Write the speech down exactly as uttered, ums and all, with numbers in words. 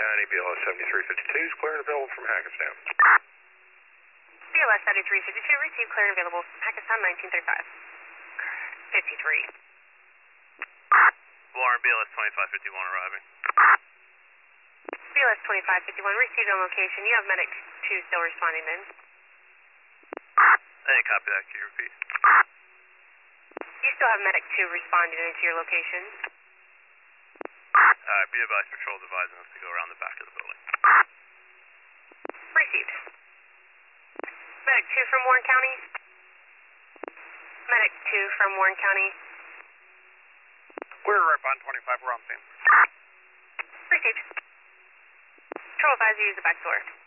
County, B L S seventy-three fifty-two is clear and available from Hackettstown. B L S seventy-three fifty-two, receive clear and available from Hackettstown nineteen thirty-five. fifty-three. Warren, B L S twenty-five fifty-one arriving. B L S twenty-five fifty-one, received on location. You have medic two still responding in. I didn't copy that. Can you repeat? You still have medic two responding into your location. Alright, be advised, patrol advising us to go around the back of the building. Received. Medic two from Warren County. Medic two from Warren County. We're right behind twenty-five, we're on scene. Received. Patrol advisor, use the back door.